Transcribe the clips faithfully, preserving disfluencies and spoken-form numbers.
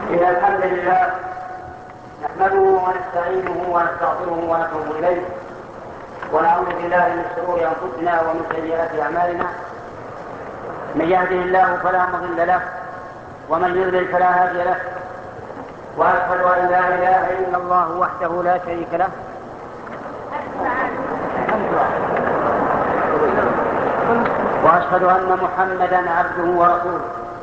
إن الحمد لله نحمده ونستعينه ونستغفره ونتوب إليه ونعوذ بالله من شرور أنفسنا ومن سيئات أعمالنا. من يهده الله فلا مضل له ومن يضلل فلا هادي له، وأشهد أن لا إله إلا الله وحده لا شريك له وأشهد أن محمدا عبده ورسوله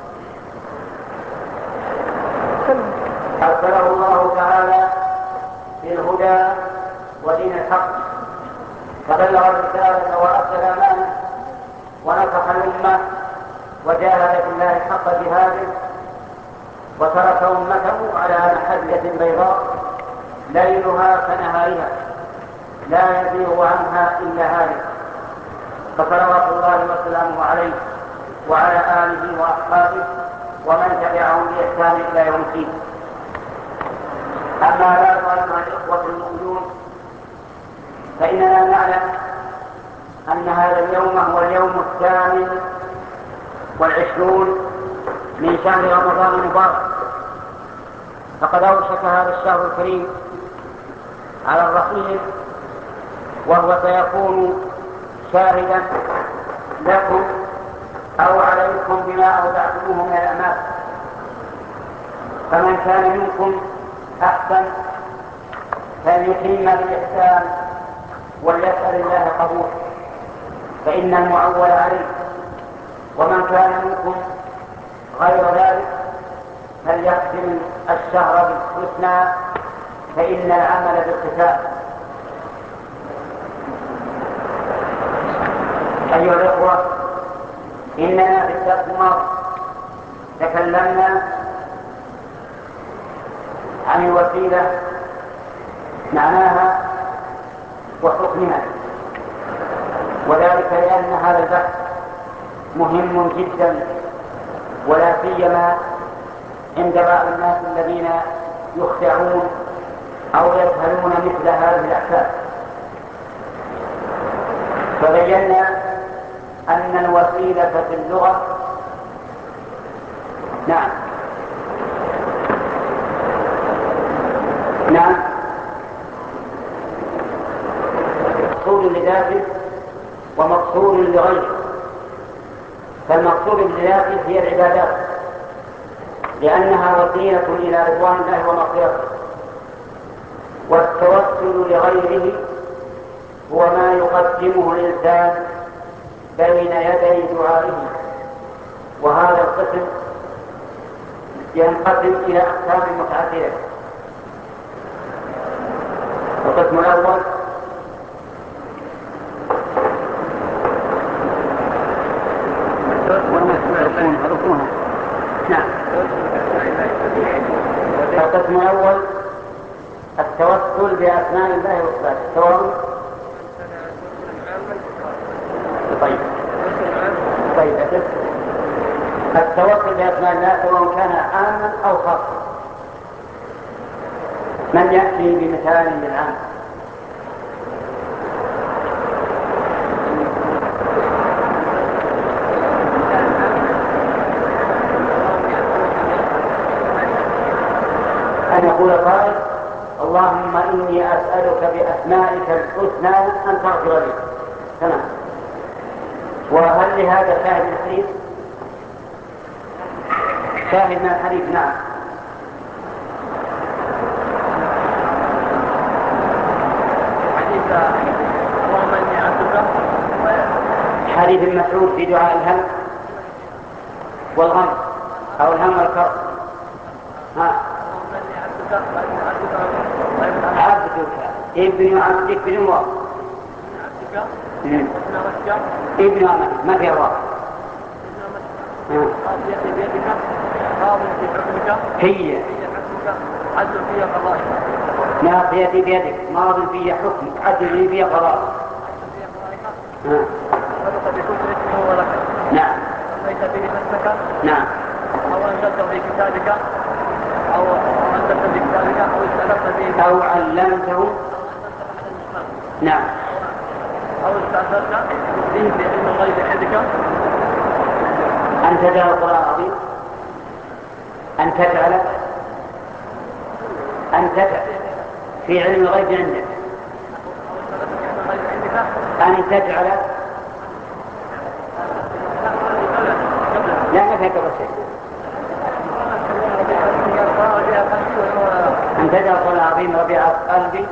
أرسله الله تعالى بالهدى ودين الحق، فبلغ الرسالة وأدى الأمانة ونصح الأمة وجاهد في الله حق جهاده، وترك أمته على محجة بيضاء ليلها كنهارها لا يزيغ عنها إلا هالك، فصلوات الله وسلامه عليه وعلى آله وأصحابه ومن تبعهم بإحسان إلى يوم الدين. أما بعد أيها الإخوة المؤمنون، فإننا نعلم أن هذا اليوم هو اليوم الثامن والعشرون من شهر رمضان المبارك، فقد أوشك هذا الشهر الكريم على الرحيل، وهو سيكون شاهدا لكم أو عليكم بما أودعتموه من الأعمال. فمن كان منكم أحسن فليتم بالإحسان وليسأل الله قبول، فإن المعول عليه. ومن كان منكم غير ذلك فليختم الشهر بالحسنى، فإن العمل بالختام. أيها الأخوة، إننا في الدرس الماضي تكلمنا عن الوسيلة، معناها وحكمها، وذلك لأن هذا البحث مهم جدا، ولا سيما عند بعض الناس الذين يخدعون أو يجهلون مثل هذه الأحكام. فبينا أن الوسيلة في اللغة نعم نعم مقصود لذاته ومقصود لغيره. فالمقصود لذاته هي العبادات، لأنها وسيلة إلى رضوان الله ومغفرته، والتوسل لغيره هو ما يقدمه الإنسان بين يدي دعائه. وهذا القسم ينقسم إلى أقسام متعددة. القسم الأول نعم القسم الأول التوسل بأسماء الله وصفاته، سواء طيب طيب التوسل بأسماء الله سواء كان عاما أو خاصا. من يأتي بمثال للعام؟ أن يقول قائل: اللهم إني أسألك بأسمائك الحسنى أن تغفر لي. تمام. وهل لهذا شاهد من الحديث؟ شاهد من الحديث نعم. حديث اللهم إني أسألك، حديث مسعود في دعاء الهم والغم أو الهم والكرب. ها عبدك ابن عبدك بن الله ابن عمك ما في الله ناصيتي بيدك راض في حكمك هي عدل في قضائك ناصيتي بيدك ماض في حكمك عدل في قضائك صدق بكل اسمه ولك نعم سميت به نفسك نعم أو أنزلته في كتابك أو أنزلت في كتابك أو استأثرت به أو علمته نعم أو استأثرت به في علم الغيب عندك أن تجعل القرآن العظيم أن تجعل أن تجعل في علم الغيب عندك، أن تجعل لا ما فيها قبل شيء، أن تجعل القرآن العظيم ربيع قلبي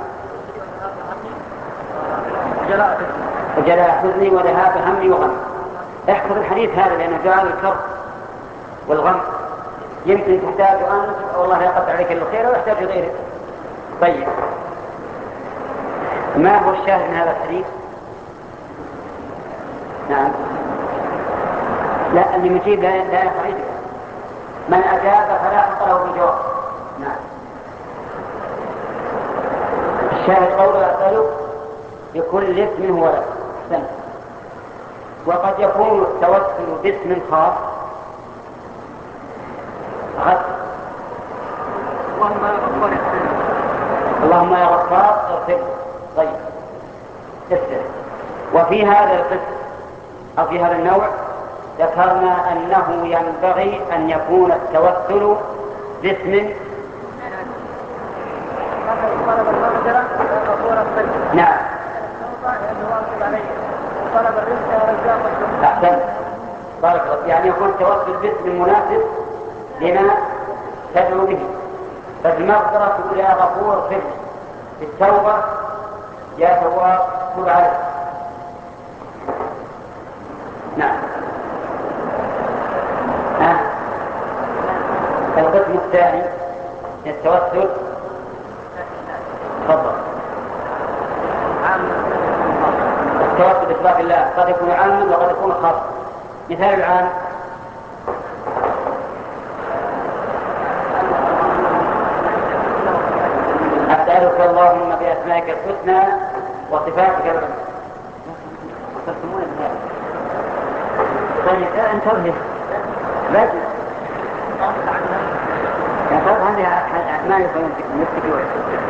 وجلاء حزني وذهاب همي وغمي. احفظ الحديث هذا لأنه جعل الكرب والغم، يمكن تحتاج أنت والله يقطع عليك الخير ويحتاج غيرك. طيب، ما هو الشاهد من هذا الحديث؟ نعم، لا اللي مجيب لا لا يخرج، من أجاب فلا حق له بجواب. نعم، الشاهد قوله أسألك بكل اسم هو لك. أحسنت. وقد يكون التوسل باسم خاص غد. اللهم يا غفار اغفر. طيب اسأل. وفي هذا القسم أو في هذا النوع ذكرنا أنه ينبغي أن يكون التوسل باسم نعم. أحسن، بارك الله. يعني يكون التوسل باسم مناسب لما تدعو به. فالمغفرة تقول يا غفور اغفر، في التوبة يا تواب تب عليه. نعم. ها القسم الثاني من التوسل تفضل. التوسل بصفات الله قد يكون عاما وقد يكون خاصا. مثال العام: أسألك اللهم بأسمائك الحسنى وصفاتك العلى. طيب انتبه لازم يا فرد هذه ما يكون نفسك يوعد.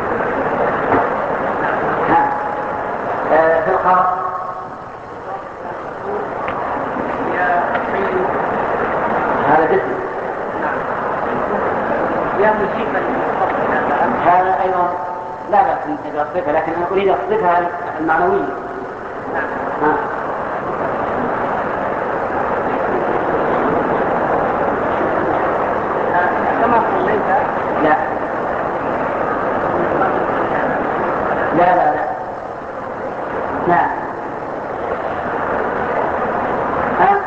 ها في الخاص هذا باسم يا مجيبا هذا أيضا لا بأس إذا أصفها، لكن أنا أريد أصفها المعنوية. ها كما صليت لا لا لا لا نعم. ها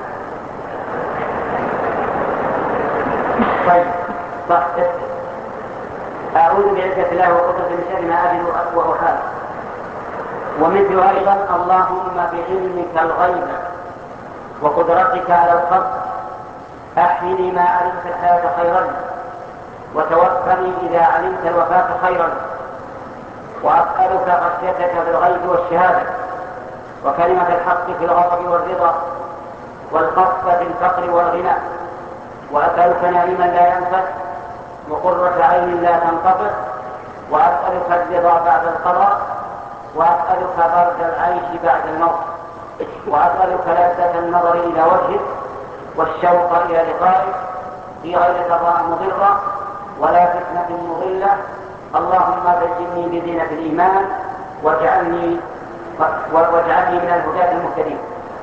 طيب صح. أعوذ بعزة الله وقدرته من شر ما أجد وأحاذر. ومثل أيضا اللهم بعلمك الغيب وقدرتك على الخلق أحيني ما علمت الحياة خيرا وتوفني إذا علمت الوفاة خيرا، وأسألك خشيتك بالغيب والشهادة وكلمة الحق في الغضب والرضا والخفة في الفقر والغنى، وأسألك نعيما لا ينفد وقرة عين لا تنقطع، وأسألك الرضا بعد القضاء، وأسألك برد العيش بعد الموت، وأسألك لذة النظر إلى وجهك والشوق إلى لقائك في غير ضراء مضرة ولا فتنة مضلة. اللهم زيني بزينة الإيمان واجعلني واجعلني من الهداة المهتدين.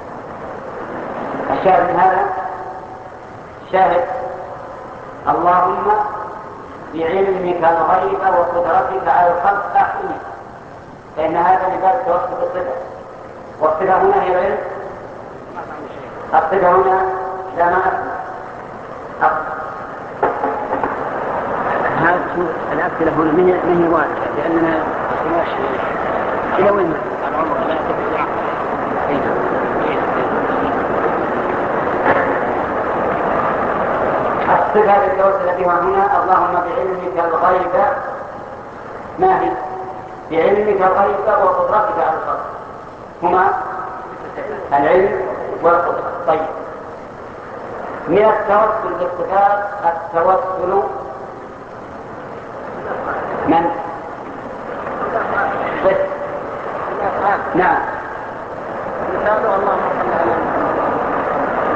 الشاهد من هذا شاهد اللهم بعلمك الغيب وقدرتك على الخلق أحيني، فإن هذا من باب التوسل بالصفة، والصفة هنا هي العلم. الصفة هنا لا ما هذا الأمثلة هنا ما هي واضحة لأننا إلى وين العمر لا تبدأ. الصفة للتوسل بها هنا اللهم بعلمك الغيب. ما هي؟ بعلمك الغيب وقدرتك على الخلق، هما العلم والقدرة. طيب، من التوسل بالصفات التوسل من صف. نعم. مثاله اللهم صل على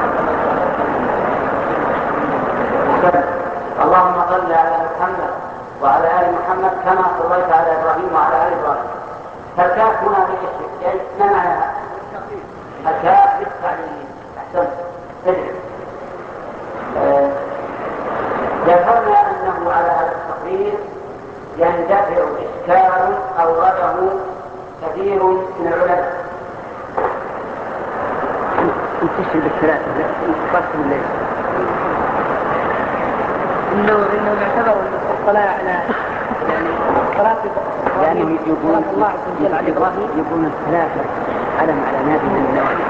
اللهم صل على محمد وعلى آل محمد كما صليت على إبراهيم وعلى آل إبراهيم. فالكاف هنا بالإشتراك، ما معناها؟ الكاف بالتعليم. أحسنت. ادرس. آه. ذكرنا أنه على هذا التقرير يندفع إشكال أورده كثير من العلماء. انتشر بالثلاثة قسم الليل إنه إنه يعتبر الصلاة على يعني صلاة لأنه يقول الله عز وجل على إبراهيم يقول الثلاثة علم على نادي من النوافل.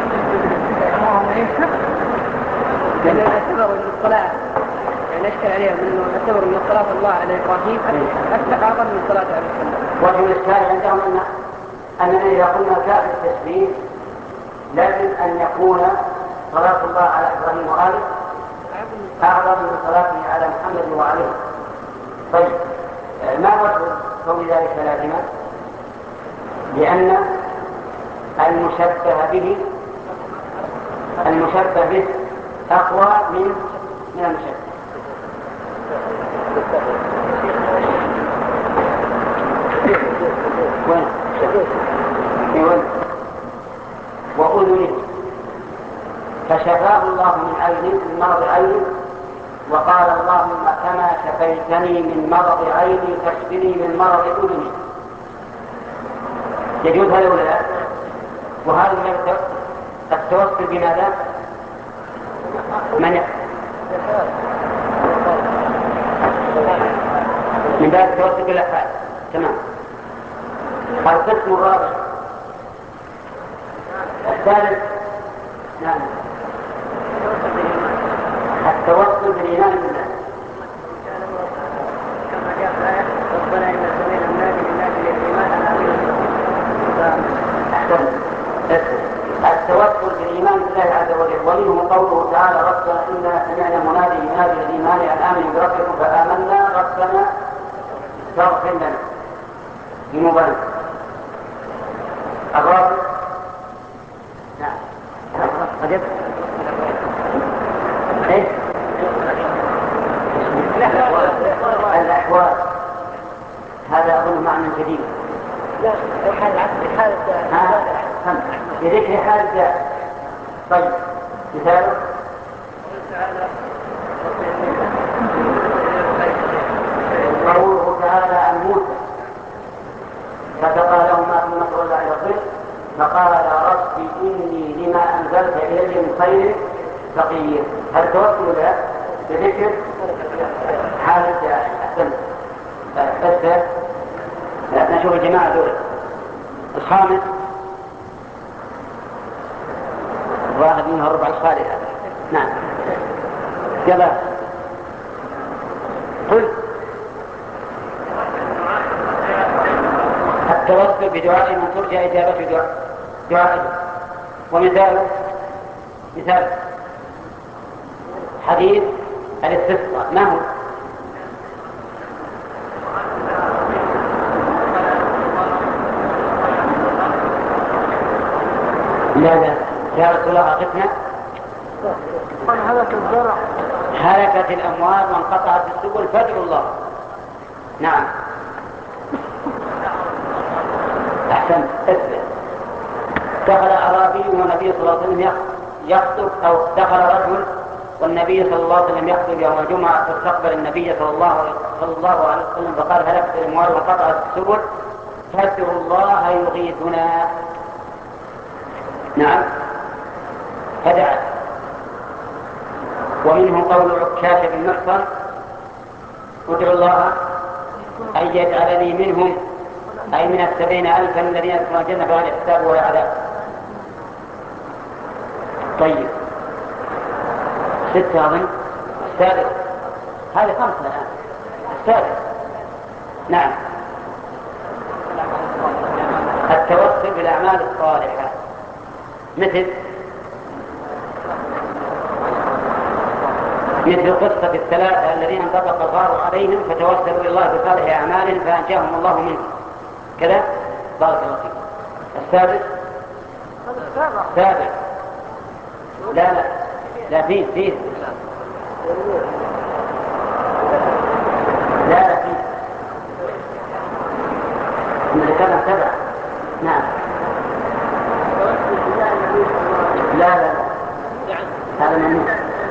لأنه يعتبر أن الصلاة يعني أشكل عليهم إنه يعتبر أن صلاة الله على إبراهيم أكثر أعظم من صلاة على السلام. وجه الإشكال عندهم أن أننا إذا قلنا كاف التشبيه لازم أن يكون صلاة الله على إبراهيم وآله أعظم من صلاته على محمد وعليه. طيب ما وجه كون ذلك لازما؟ لأن المشبه به المشبه به أقوى من من المشبه. وين؟ وين؟ وأذنه فشفاه الله من عين من مرض عين، وقال اللهم كما شفيتني من مرض عيني فاشفني من مرض أذني. يجوز هذا ولا لا؟ وهذا التوسل بماذا؟ من من باب التوسل بالأفعال. تمام. القسم الرابع الثالث نعم التوسل بالإيمان بالله كما جاء في الآية ربنا إن سمعنا منادي للناس للإيمان أن آمنوا التوسل بالإيمان بالله عز وجل. ومنه قوله تعالى ربنا إنا سمعنا منادي ينادي للإيمان أن آمنوا بربكم فآمنا ربنا فاغفر لنا ذنوبنا. الرابع نعم أجب إيه الأحوال. هذا أظن معنى جديد. لا حال العكس حال بذكر حال الذات. طيب مثاله قوله تعالى عن موسى فتقى له ما في مصر إلا إلى الظل فقال يا رب إني لما أنزلت إلي من خير فقير. هل توصل له بذكر حال الذات؟ أحسنت. بس لا نشوف الجماعة دول. الخامس واحد منها ربع الخالي هذا. نعم يلا قل التوسل بدعاء من ترجى إجابة دعائه. ومثاله مثال حديث الاستسقاء ما هو؟ لا لا يا رسول الله أغثنا هلك الزرع هلكت الأموال وانقطعت السبل فادعوا الله. نعم أحسن. اثبت. دخل أعرابي والنبي صلى الله عليه وسلم يخطب أو دخل رجل والنبي صلى الله عليه وسلم يخطب يوم الجمعة فاستقبل النبي صلى الله صلى الله عليه وسلم فقال هلكت الأموال وانقطعت السبل فادعوا الله يغيثنا. نعم فدعا. ومنه قول عكاشة بن محصن ادعوا الله أن يجعلني منهم أي من السبعين ألفا الذين يدخلون الجنة بغير حساب ولا عذاب. طيب ستة أظن. السادس هذه خمسة الآن. السادس نعم التوسل بالأعمال الصالحة مثل مثل قصة الثلاثة الذين انطبق الغار عليهم فتوسلوا إلى الله بصالح أعمالهم فأنجاهم الله منه كذا. بارك الله فيك. السادس السابع لا لا لا فيه فيه لا لا فيه سبعة سبعة نعم. لا لا لا هذا ممنوع.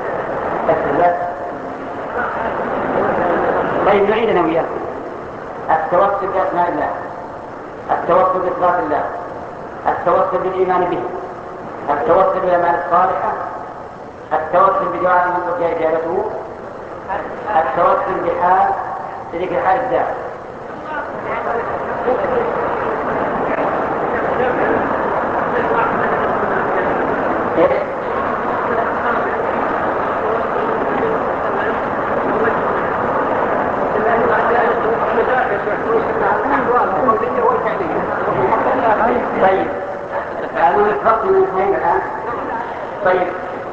طيب نعيد أنا وياكم. التوسل بأسماء الله، التوسل بصفات الله، التوسل بالإيمان به، التوسل بالأعمال الصالحة، التوسل بدعاء من ترجى إجابته، التوسل بحال بذكر حال الذات. طيب أنا نتفق من اثنين الآن. طيب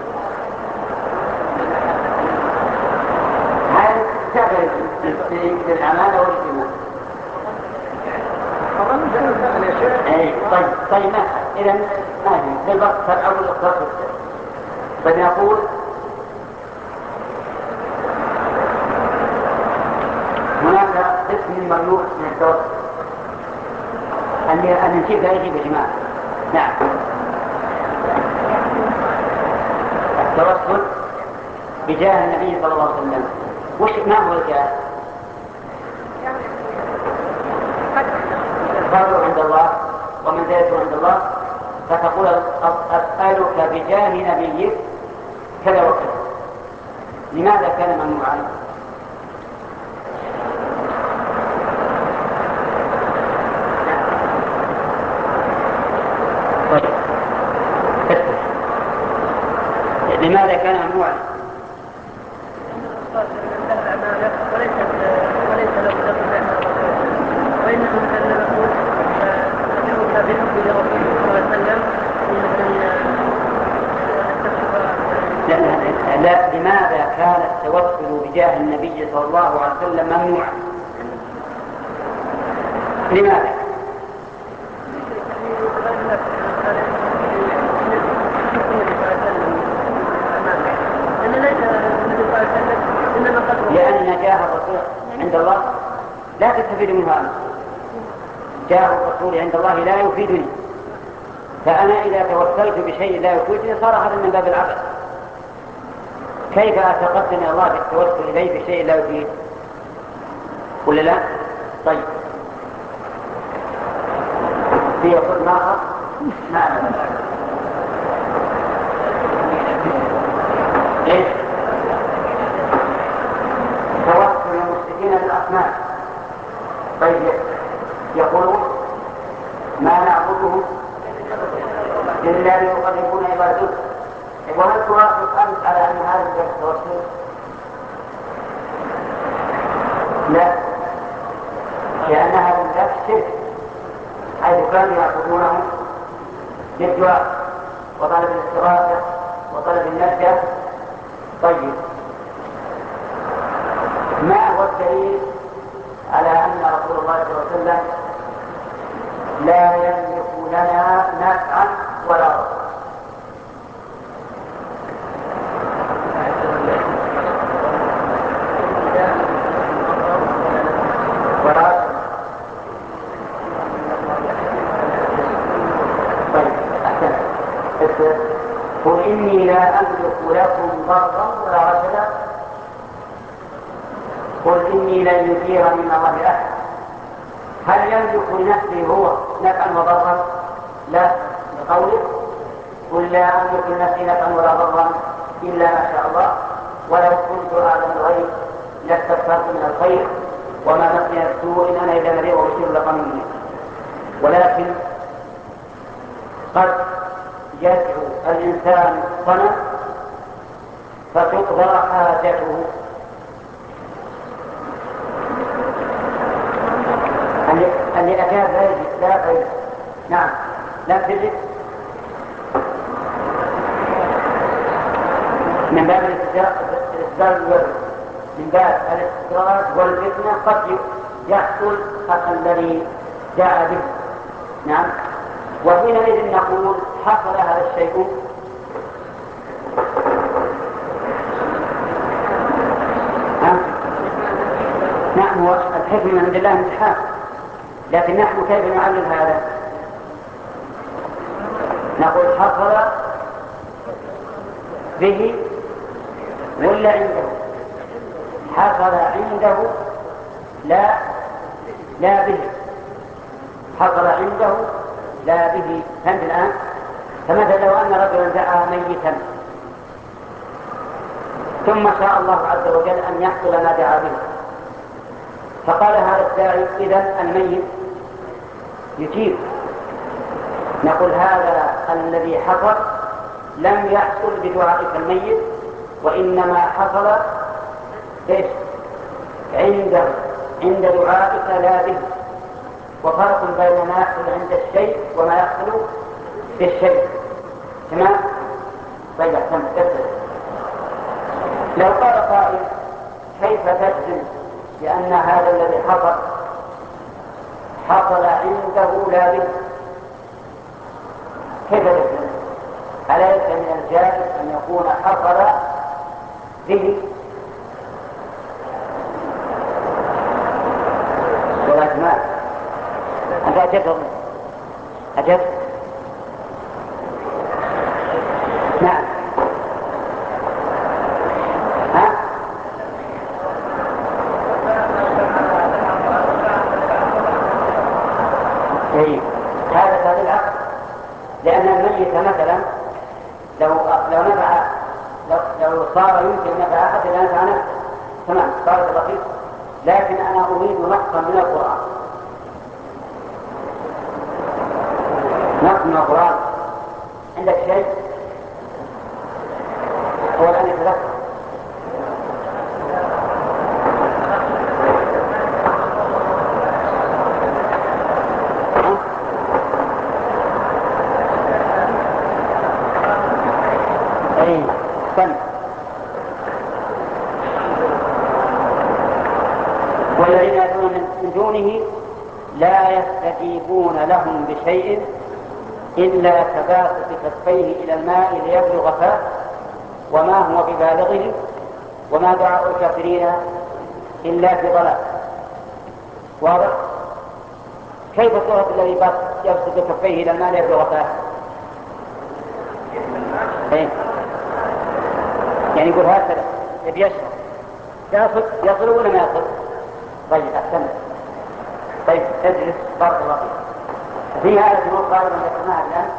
هل تشتغل بالأمانة والإيمان؟ أي طيب طيب ما إذا ما في بالضبط تبعه الإخلاص. طيب يقول هناك قسم ممنوع من التوسل أن نجيب لا يجيب يا جماعة. نعم التوسل بجاه النبي صلى الله عليه وسلم. وش ما هو الجاه؟ قدره عند الله ومنزلته عند الله، فتقول أسألك بجاه نبيك كذا وكذا. لماذا كان ممنوعا؟ لماذا كان ممنوعا؟ وليس وليس له دخل وإنه كان نقول ندعوك بحب لرسول الله صلى الله عليه وسلم. لا لماذا كان التوسل بجاه النبي صلى الله عليه وسلم ممنوعا؟ لماذا؟ لأن جاه الرسول عند الله لا تستفيد منه أنا. جاه الرسول عند الله لا يفيدني، فأنا إذا توسلت بشيء لا يفيدني صار هذا من باب العبث. كيف أتقدم الله بالتوسل إليه بشيء لا يفيد ولا لا؟ طيب في يقول ماذا؟ نعم إيش؟ توسل المشركين بالأصنام. طيب يقولون ما نعبدهم إلا ليقربونا إلى العبادة. وهل توافق أنت على أن هذا التوسل؟ لا، لأنها من ذات الشرك، حيث كانوا يعبدونه بالدعاء وطلب الاستغاثة وطلب النجدة. طيب ما هو الدليل على أن رسول الله صلى الله عليه وسلم لا يملك لنا نفعا ولا ضرا؟ قل إني لا أملك لكم ضرا ولا رشدا. قل إني لن يجيرني من الله أحد. هل يملك لنفسه هو نفعا وضرا؟ لا، بقوله قل لا أملك لنفسي نفعا ولا ضرا إلا ما شاء الله ولو كنت أعلم الغيب لاستكثرت من الخير وما مسني السوء إن أنا إلا نذير وبشير لقوم يؤمنون. ولكن قد يدعو الإنسان الصنم فتقضى حاجته. اللي أجاب لا غير. نعم لا تجد من باب الاستدراج من باب الاستدراج والفتنة قد يحصل الذي جاء به. نعم وحينئذ نقول حصل هذا الشيء نعم هو الحكم من عند الله امتحان. لكن نحن كيف نعلم هذا؟ نقول حصل به ولا عنده؟ حصل عنده لا لا به، حصل عنده لا به. فهمت الآن؟ فمثلا لو أن رجلا دعا ميتا ثم شاء الله عز وجل أن يحصل ما دعا به، فقال هذا الداعي إذن الميت يجيب، نقول هذا الذي حصل لم يحصل بدعائك الميت، وإنما حصل إيش؟ عنده عند دعائك لا به. وفرق بين ما يحصل عند الشيء وما يحصل بالشيء. تمام؟ طيب احسن تفضل. لو قال قائل كيف تجزم بأن هذا الذي حصل حصل عنده لا به؟ كيف تجزم؟ أليس من الجائز أن يكون حصل به؟ ولا جمال أنت أجبت أجبت نعم. ها؟ إيه هذا هذا العقل، لأن الميت مثلا لو لو نفع لو, لو صار يمكن نفع أحد لنفع نفسه تمام صارت بسيطة، لكن أنا أريد نقصا من القرآن، نقص من القرآن. عندك شيء؟ هو الآن يتذكر. أي فن. والذين يدعون من دونه لا يستجيبون لهم بشيء إلا كباسط كفيه إلى الماء ليبلغ فاه وما هو ببالغه وما دعاء الكافرين إلا في ضلال. واضح؟ كيف صورة الذي يبسط كفيه إلى الماء ليبلغ فاه؟ إيه؟ يعني يقول هكذا يبي يشرب، يصل يصل ولا ما يصل؟ طيب أحسن. طيب اجلس بارك الله فيك. في آية أخرى أيضا ذكرناها الآن.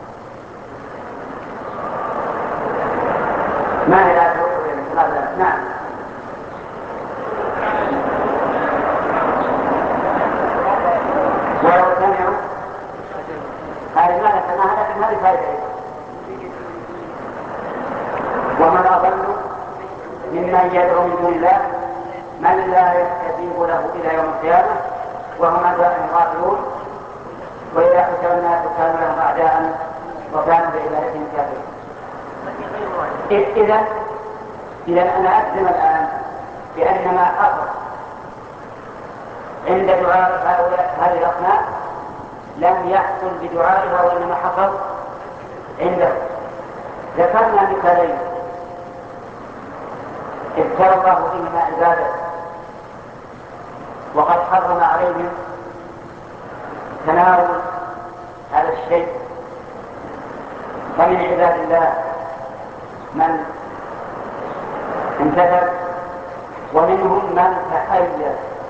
ما هي الآية الأخرى؟ نعم. ولو سمعوا هذه ما ذكرناها لكن هذه فائدة أيضا. ومن أضل ممن يدعو من دون الله من لا يستجيب له إلى يوم القيامة وهم عن دعائهم غافلون وإذا حشر الناس كانوا لهم أعداء وكانوا بعبادتهم كافرين. إذا إذا أنا أجزم الآن بأن ما حصل عند دعاء هؤلاء هذه الأصنام لم يحصل بدعائها وإنما حصل عنده. ذكرنا مثالين ابتلى الله بهما عباده وقد حرم عليهم تناول هذا الشيء، فمن عباد الله من انتهى ومنهم من تحيز.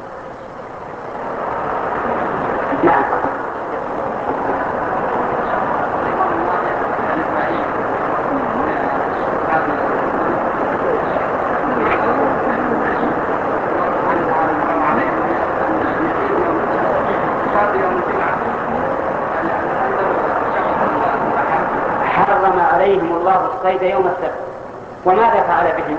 نعم. حرم عليهم الله الصيد يوم السبت، وماذا فعل بهم؟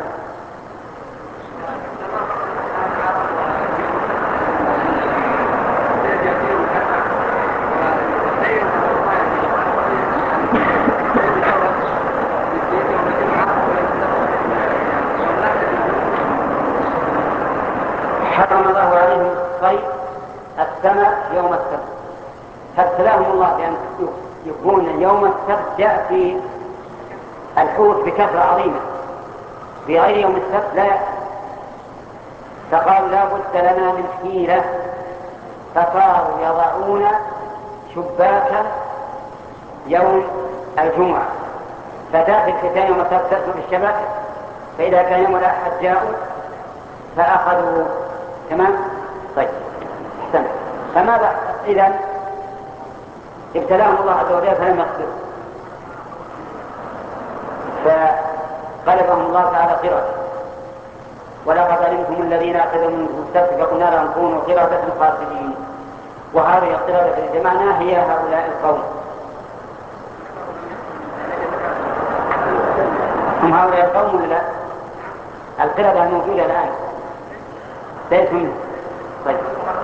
حرم الله عليهم الصيد السمك يوم السبت، فابتلاهم الله بأن يكون يوم السبت يأتي الحوت بكثرة عظيمة في غير يوم السبت لا يأتي، فقال لا بد لنا من حيلة فصاروا يضعون شباكا يوم الجمعة، فتأتي الفتاة يوم السبت تأتوا بالشبك، فإذا كان يوم الأحد جاءوا فأخذوا. تمام؟ طيب احسن. فماذا إذن؟ ابتلاهم الله عز وجل فلم يصبروا، فقلبهم الله تعالى قردة. ولقد علمتم الذين اعتدوا منكم السبت فقلنا لهم كونوا قردة خاسئين. وهذه القردة التي جمعناها هي هؤلاء القوم، هم هؤلاء القوم ولا لا؟ القردة الموجودة الآن ليس منه. طيب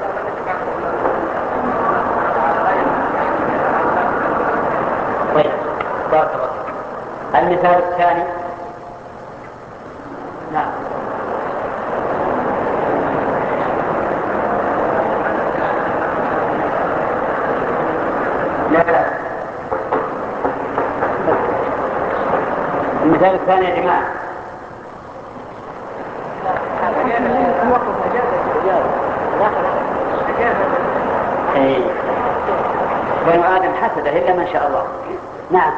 طيب بارك الله. المثال الثاني. نعم. لا لا المثال الثاني يا جماعة. اي بنو آدم حسده إلا ما شاء الله. نعم.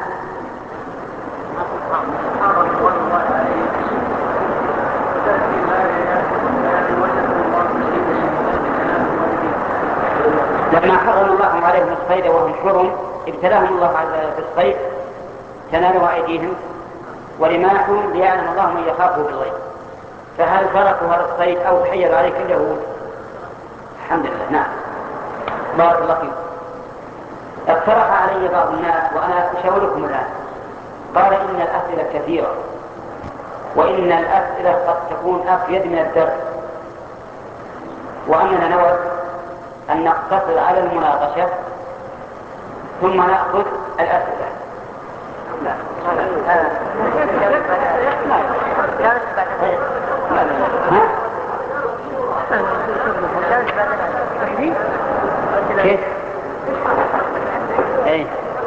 لما حرم الله عليهم الصيد وهم حرم ابتلاهم الله بالصيد تنالوا أيديهم ورماحهم ليعلم الله من يخافه بالغيب. فهل تركوا هذا الصيد أو تحيل عليه اليهود؟ الحمد لله. نعم بارك الله فيكم. اقترح علي بعض الناس وأنا أشاوركم الآن، قال إن الأسئلة كثيرة وإن الأسئلة قد تكون أفيد من الدرس، وأننا نود أن نقتصر على المناقشة ثم نأخذ الأسئلة. لا. كيف؟ ايه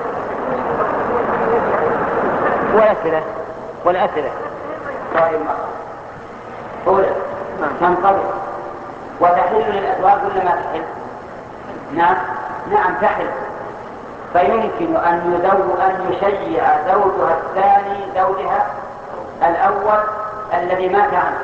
والأسئلة والأسئلة طيب أولا تنقضي وتحل للأزواج ولا ما تحل؟ نعم نعم تحل. فيمكن أن يزوج أن يشيع زوجها الثاني زوجها الأول الذي مات عنه،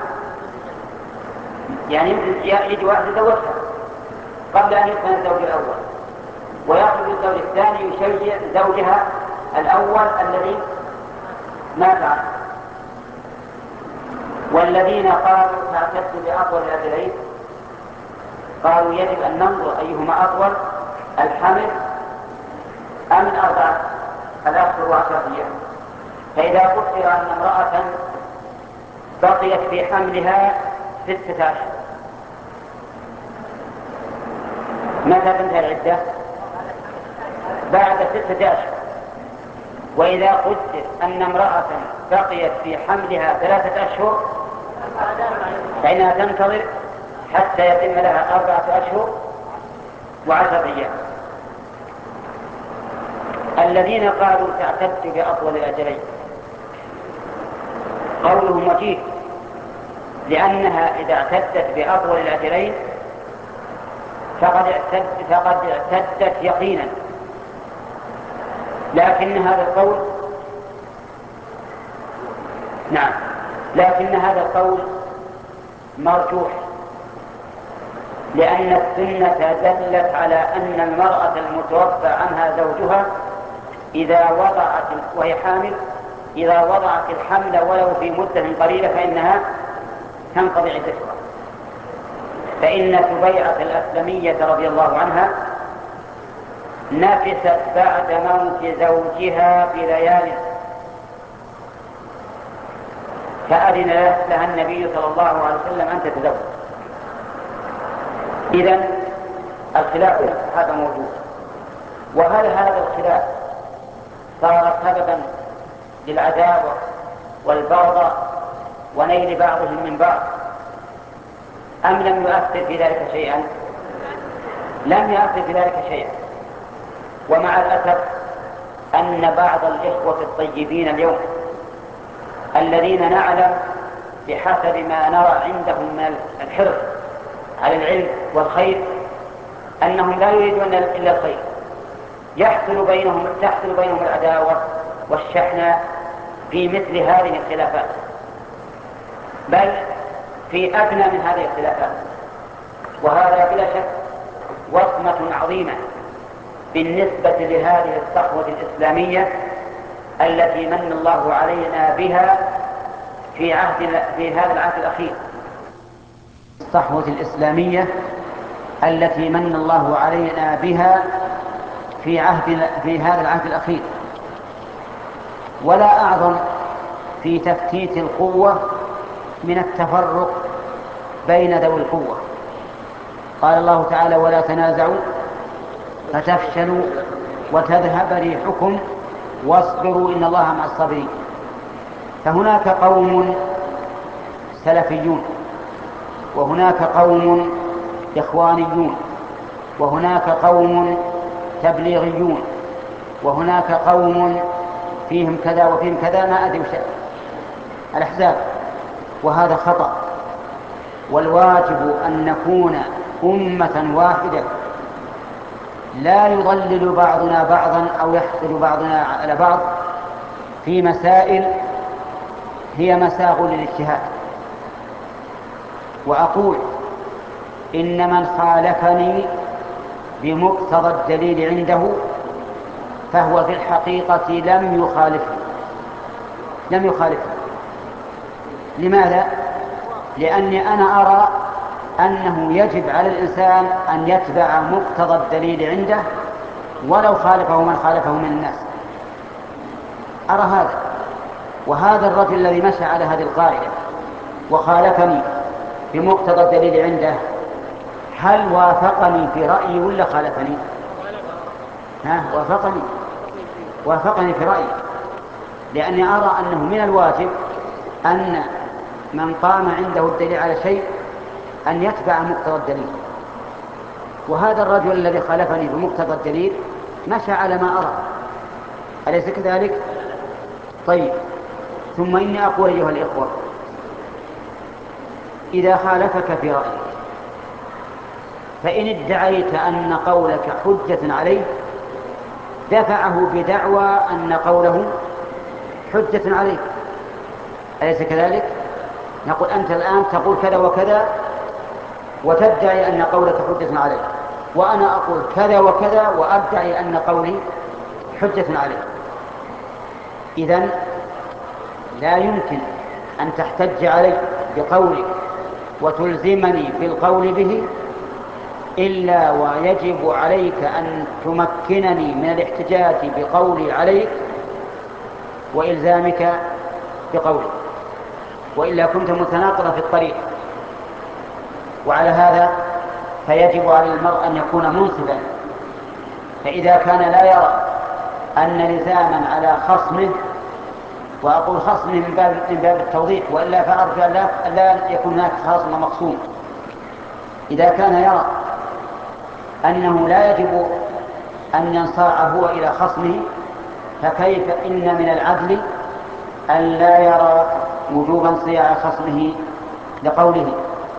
يعني يجي واحد يزوجها قبل أن يدفن الزوج الأول، ويأخذ الزوج الثاني يشيع زوجها الأول الذي مات عنه. والذين قالوا تعتد بأطول الأجلين قالوا يجب أن ننظر أيهما أطول، الحمل أم الأربعة الأشهر وعشرة أيام. فإذا قدر أن امرأة بقيت في حملها ستة أشهر متى تنتهي العدة؟ بعد ستة أشهر. وإذا قدر أن امرأة بقيت في حملها ثلاثة أشهر فإنها تنتظر حتى يتم لها أربعة أشهر وعشرة أيام. الذين قالوا تعتد بأطول الأجلين قولهم وجيه، لأنها إذا اعتدت بأطول الأجلين فقد اعتدت, فقد اعتدت يقينا. لكن هذا القول نعم لكن هذا القول مرجوح، لأن السنة دلت على أن المرأة المتوفى عنها زوجها إذا وضعت وهي حامل إذا وضعت الحمل ولو في مدة قليلة فإنها تنقضي عدتها. فإن سبيعة الأسلمية رضي الله عنها نفست بعد موت زوجها بليال، فأذن لها النبي صلى الله عليه وسلم أن تتزوج. إذن الخلاف هذا موجود. وهل هذا الخلاف صار سببا للعداوة والبغضاء ونيل بعضهم من بعض أم لم يؤثر في ذلك شيئا؟ لم يؤثر في ذلك شيئا. ومع الأسف أن بعض الإخوة الطيبين اليوم الذين نعلم بحسب ما نرى عندهم من الحرص على العلم والخير أنهم لا يريدون إلا الخير، يحصل بينهم تحصل بينهم العداوة والشحنة في مثل هذه الخلافات، بل في أدنى من هذه الخلافات. وهذا بلا شك وصمة عظيمة بالنسبة لهذه الصحوة الإسلامية التي من الله علينا بها في عهد في هذا العهد الأخير. الصحوة الإسلامية التي من الله علينا بها في عهد في هذا العهد الأخير، ولا أعظم في تفتيت القوة من التفرق بين ذوي القوة. قال الله تعالى: ولا تنازعوا فتفشلوا وتذهب ريحكم واصبروا إن الله مع الصابرين. فهناك قوم سلفيون، وهناك قوم إخوانيون، وهناك قوم تبليغيون، وهناك قوم فيهم كذا وفيهم كذا، ما أدري وش الأحزاب، وهذا خطأ. والواجب أن نكون أمة واحدة لا يضلل بعضنا بعضا أو يحقد بعضنا على بعض في مسائل هي مساغ للاجتهاد. وأقول إن من خالفني بمقتضى الدليل عنده فهو في الحقيقة لم يخالفني لم يخالفني لماذا؟ لأني أنا أرى أنه يجب على الإنسان أن يتبع مقتضى الدليل عنده ولو خالفه من خالفه من الناس. أرى هذا. وهذا الرجل الذي مشى على هذه القاعدة وخالفني بمقتضى الدليل عنده، هل وافقني في رأيي ولا خالفني؟ ها وافقني وافقني في رأيي، لأني أرى أنه من الواجب أن من قام عنده الدليل على شيء أن يتبع مقتضى الدليل. وهذا الرجل الذي خالفني بمقتضى الدليل مشى على ما أرى، أليس كذلك؟ طيب، ثم إني أقول أيها الإخوة، إذا خالفك في رأيك فإن ادعيت أن قولك حجة عليه دفعه بدعوى أن قوله حجة عليه، أليس كذلك؟ نقول أنت الآن تقول كذا وكذا وتدعي أن قولك حجة عليه، وأنا أقول كذا وكذا وأدعي أن قولي حجة عليه. إذن لا يمكن أن تحتج علي بقولك وتلزمني بالقول به إلا ويجب عليك أن تمكنني من الاحتجاج بقولي عليك وإلزامك بقولي، وإلا كنت متناقضا في الطريق. وعلى هذا فيجب على المرء أن يكون منصفا، فإذا كان لا يرى أن لزاما على خصمه، وأقول خصم من باب, من باب التوضيح، وإلا فأرجو أن لا يكون هناك خصم مقسوم. إذا كان يرى أنه لا يجب أن ينصاع هو إلى خصمه، فكيف إن من العدل أن لا يرى وجوب انصياع خصمه لقوله.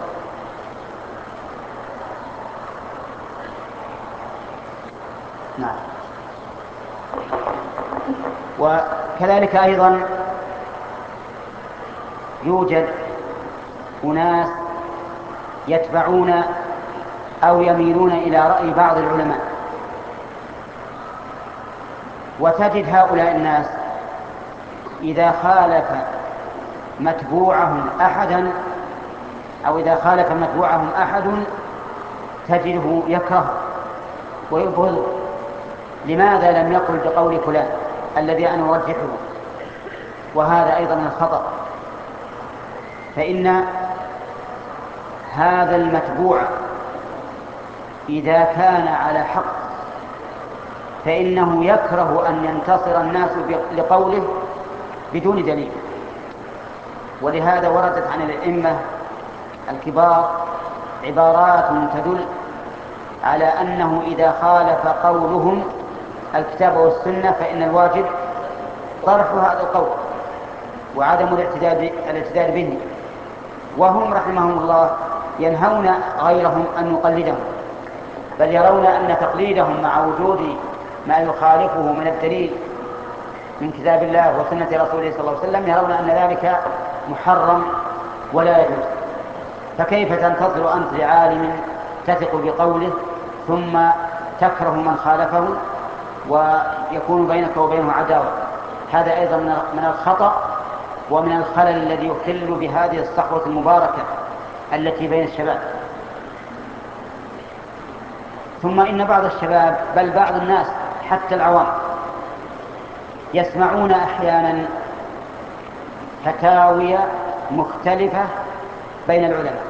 نعم. وكذلك أيضا يوجد أناس يتبعون أو يميلون إلى رأي بعض العلماء، وتجد هؤلاء الناس إذا خالف متبوعهم أحدا أو إذا خالف متبوعهم أحد تجده يكره ويبغض. لماذا لم يقل بقول فلان الذي أنا أرجحه؟ وهذا أيضا من الخطأ، فإن هذا المتبوع إذا كان على حق فإنه يكره أن ينتصر الناس لقوله بدون دليل. ولهذا وردت عن الأئمة الكبار عبارات تدل على أنه إذا خالف قولهم الكتاب والسنة فإن الواجب طرح هذا القول وعدم الاعتداد به، وهم رحمهم الله ينهون غيرهم أن يقلدهم. بل يرون أن تقليدهم مع وجود ما يخالفه من الدليل من كتاب الله وسنة رسوله صلى الله عليه وسلم، يرون أن ذلك محرم ولا يجوز. فكيف تنتظر أنت لعالم تثق بقوله ثم تكره من خالفه ويكون بينك وبينه عداوة؟ هذا أيضا من الخطأ ومن الخلل الذي يخل بهذه الصحوة المباركة التي بين الشباب. ثم إن بعض الشباب بل بعض الناس حتى العوام يسمعون أحيانا فتاوي مختلفة بين العلماء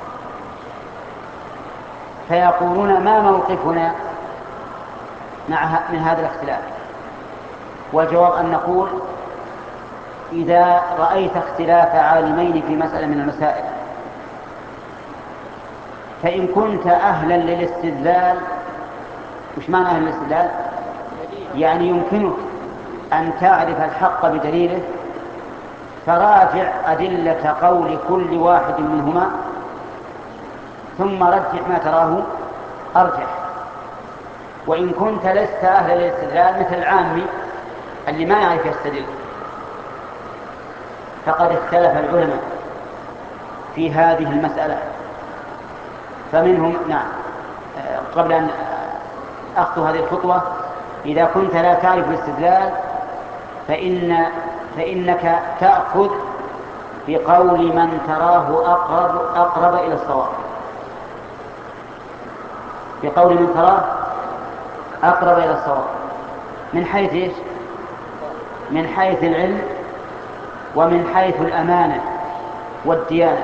فيقولون ما موقفنا مع من هذا الاختلاف؟ والجواب أن نقول إذا رأيت اختلاف عالمين في مسألة من المسائل فإن كنت أهلا للاستدلال. وش معنى أهلا للاستدلال؟ يعني يمكنك أن تعرف الحق بدليله، فراجع أدلة قول كل واحد منهما ثم رجح ما تراه أرجح. وإن كنت لست أهلا للاستدلال مثل العامي اللي ما يعرف يستدل، فقد اختلف العلماء في هذه المسألة. فمنهم نعم قبل أن أخطو هذه الخطوة، إذا كنت لا تعرف الاستدلال فإن فإنك تأخذ بقول من تراه أقرب, أقرب إلى الصواب، بقول من تراه أقرب إلى الصواب من حيث إيش؟ من حيث العلم ومن حيث الأمانة والديانة.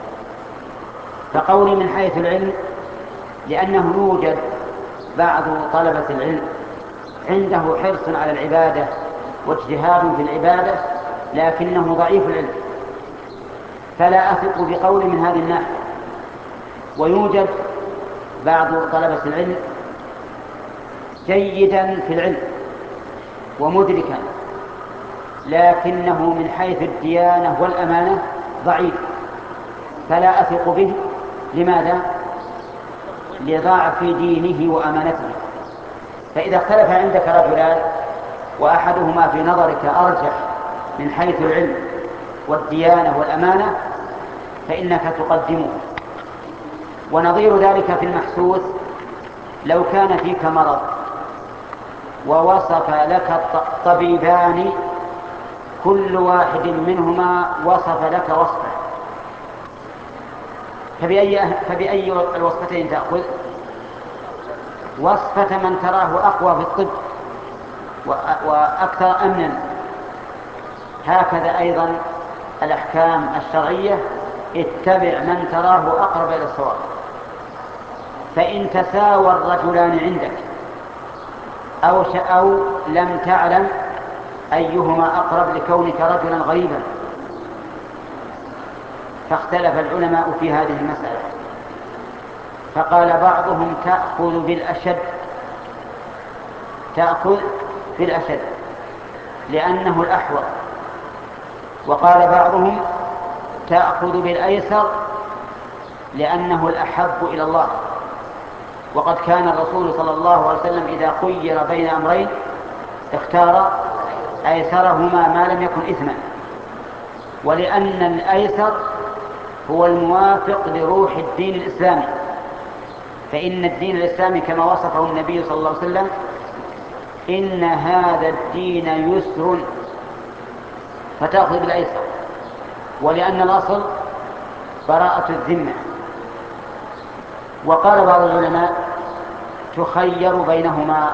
فقولي من حيث العلم لأنه يوجد بعض طلبة العلم عنده حرص على العبادة واجتهاد في العبادة لكنه ضعيف العلم، فلا أثق بقول من هذه الناحية. ويوجد بعض طلبة العلم جيدا في العلم ومدركا لكنه من حيث الديانة والأمانة ضعيف، فلا أثق به. لماذا؟ لضعف دينه وأمانته. فإذا اختلف عندك رجلان وأحدهما في نظرك أرجح من حيث العلم والديانة والأمانة فإنك تقدمه. ونظير ذلك في المحسوس لو كان فيك مرض ووصف لك الطبيبان كل واحد منهما وصف لك وصفه، فبأي, فبأي الوصفتين تأخذ؟ وصفة من تراه أقوى في الطب وأكثر أمنا. هكذا أيضا الأحكام الشرعية اتبع من تراه أقرب إلى الصواب. فإن تساوى الرجلان عندك أو, أو لم تعلم أيهما أقرب لكونك رجلا غريبا فاختلف العلماء في هذه المسألة، فقال بعضهم تأخذ بالأشد، تأخذ بالأشد لأنه الأحوط، وقال بعضهم تأخذ بالأيسر لأنه الأحب إلى الله. وقد كان الرسول صلى الله عليه وسلم إذا خير بين أمرين اختار أيسرهما ما لم يكن إثما، ولأن الأيسر هو الموافق لروح الدين الإسلامي. فإن الدين الإسلامي كما وصفه النبي صلى الله عليه وسلم إن هذا الدين يسر، فتأخذ بالأيسر، ولأن الأصل براءة الذمة. وقال بعض العلماء تخير بينهما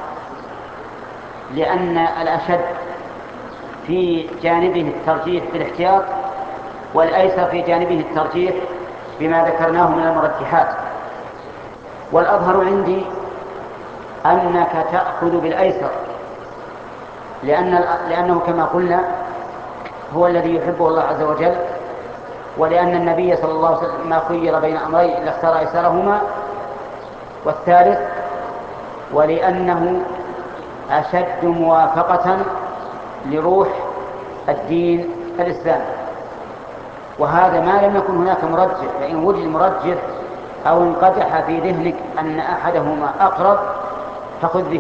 لأن الأشد في جانبه الترجيح بالاحتياط والأيسر في جانبه الترجيح بما ذكرناه من المرجحات. والأظهر عندي أنك تأخذ بالأيسر لأن لأنه كما قلنا هو الذي يحبه الله عز وجل، ولأن النبي صلى الله عليه وسلم ما خير بين أمرين إلا اختار أيسرهما. والثالث ولأنه أشد موافقة لروح الدين الإسلامي، وهذا ما لم يكن هناك مرجح. فإن وجد مرجح أو انقدح في ذهنك أن أحدهما أقرب فخذ به.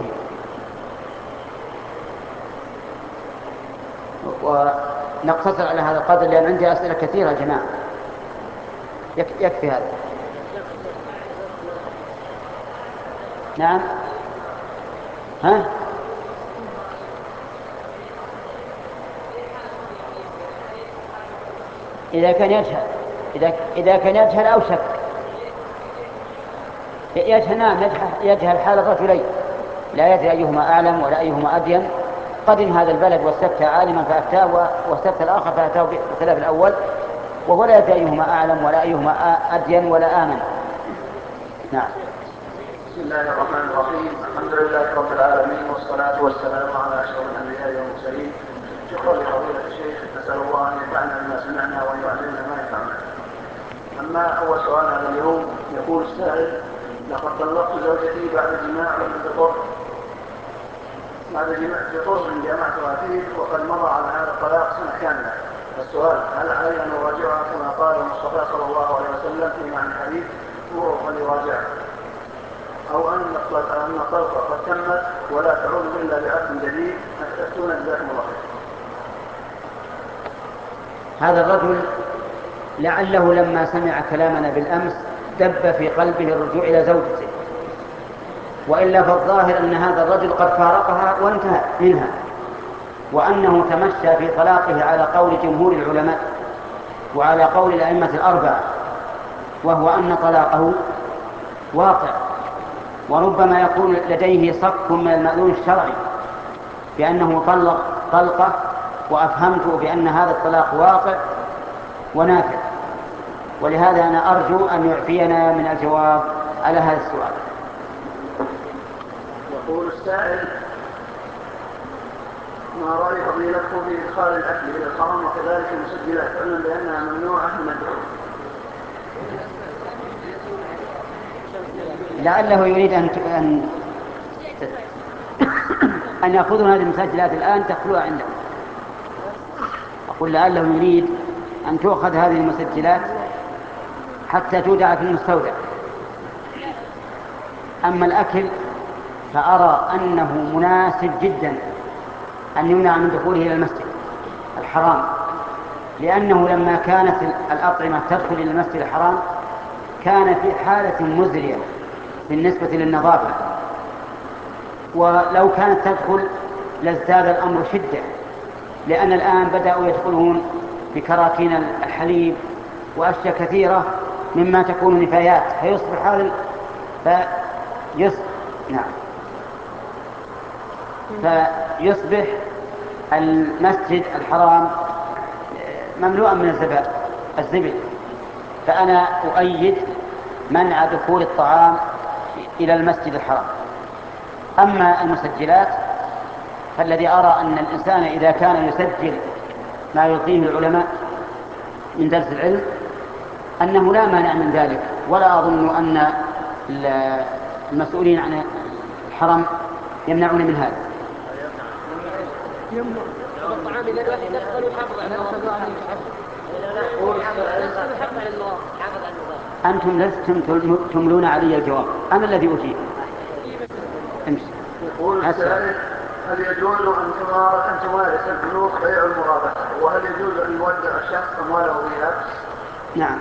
ونقتصر على هذا القدر لأن عندي أسئلة كثيرة يا جماعة. يكفي هذا. نعم. ها؟ إذا كان يجهل إذا إذا كان يجهل أو شك يجهل. نعم يجهل حال الرجلين، لا يدري أيهما أعلم ولا أيهما أدين. قدم هذا البلد واستفتى عالما فأفتاه، واستفتى الآخر فأتاه بخلاف الأول، وهو لا يدري أيهما أعلم ولا أيهما أدين ولا آمن. نعم. بسم الله الرحمن الرحيم. الحمد لله رب العالمين، والصلاة والسلام على أشرف الأنبياء والمرسلين. شكرا لفضيلة الشيخ، نسأل الله أن ينفعنا بما سمعنا وأن يعلمنا ما ينفعنا. أما أول سؤال هذا اليوم، يقول السائل: لقد طلقت زوجتي بعد جماع بطهر بعد جماع بطهر جمعتها فيه، وقد مضى على هذا الطلاق سنة كاملة. السؤال: هل علي أن أراجعها كما قال المصطفى صلى الله عليه وسلم في معنى الحديث مر فليراجعها، أو أن الطلقة قد تمت ولا تعود إلا بعقد جديد؟ أفتفتونا جزاكم الله خير. هذا الرجل لعله لما سمع كلامنا بالأمس دب في قلبه الرجوع إلى زوجته، وإلا فالظاهر أن هذا الرجل قد فارقها وانتهى منها، وأنه تمشى في طلاقه على قول جمهور العلماء وعلى قول الأئمة الأربعة، وهو أن طلاقه واقع. وربما يكون لديه صك من المأذون الشرعي بأنه طلق طلقة وأفهمته بأن هذا الطلاق واقع ونافع، ولهذا أنا أرجو أن يعفينا من الجواب على هذا السؤال. يقول السائل: ما رأي فضيلتكم في إدخال الأكل إلى الحرم وكذلك المسجلات، علما بأنها ممنوعة من الدخول؟ لعله يريد أن أن أن يأخذون هذه المسجلات الآن تخلوها عنده. أقول لعله يريد أن تؤخذ هذه المسجلات حتى تودع في المستودع. أما الأكل فأرى أنه مناسب جدا أن يمنع من دخوله إلى المسجد الحرام، لأنه لما كانت الأطعمة تدخل إلى المسجد الحرام كان في حالة مزرية بالنسبة للنظافة، ولو كانت تدخل لازداد الأمر شدة، لأن الآن بدأوا يدخلون بكراكين الحليب وأشياء كثيرة مما تكون نفايات، فيصبح هذا فيصبح نعم فيصبح المسجد الحرام مملوءا من الزبائن الزبل. فأنا أؤيد منع دخول الطعام إلى المسجد الحرام. أما المسجلات فالذي أرى أن الإنسان إذا كان يسجل ما يلقيه العلماء من درس العلم أنه لا مانع من ذلك، ولا أظن أن المسؤولين عن الحرم يمنعون من هذا. الطعام إذا الواحد يدخل يحافظ على النظافة. أنتم لستم تملون علي الجواب، أنا الذي أجيب. امشي. يقول السائل: هل يجوز أن تمارس أن تمارس البنوك بيع المرابحة، وهل يجوز أن يودع الشخص أمواله فيها؟ نعم.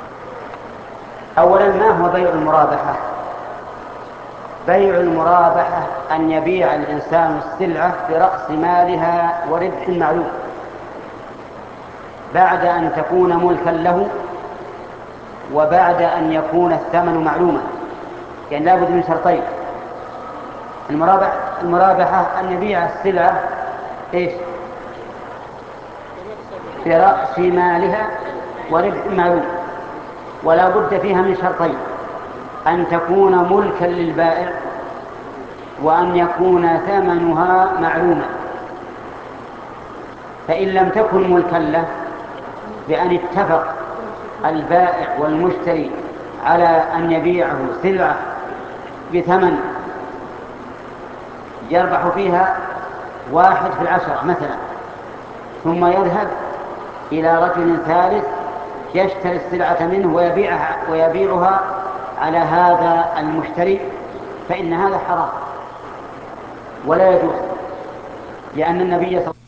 أولا، ما هو بيع المرابحة؟ بيع المرابحة أن يبيع الإنسان السلعة برأس مالها وربح معلوم بعد أن تكون ملكا له، وبعد أن يكون الثمن معلوما، يعني لا بد من شرطين. المرابحة, المرابحة أن يبيع السلعة إيش؟ برأس مالها وربح معلوم، ولا بد فيها من شرطين: أن تكون ملكا للبائع، وأن يكون ثمنها معلوما. فإن لم تكن ملكا له بأن اتفق البائع والمشتري على أن يبيعه سلعة بثمن يربح فيها واحد في العشرة مثلا، ثم يذهب إلى رجل ثالث يشتري السلعة منه ويبيعها, ويبيعها على هذا المشتري فإن هذا حرام ولا يجوز، لأن النبي صلى الله عليه وسلم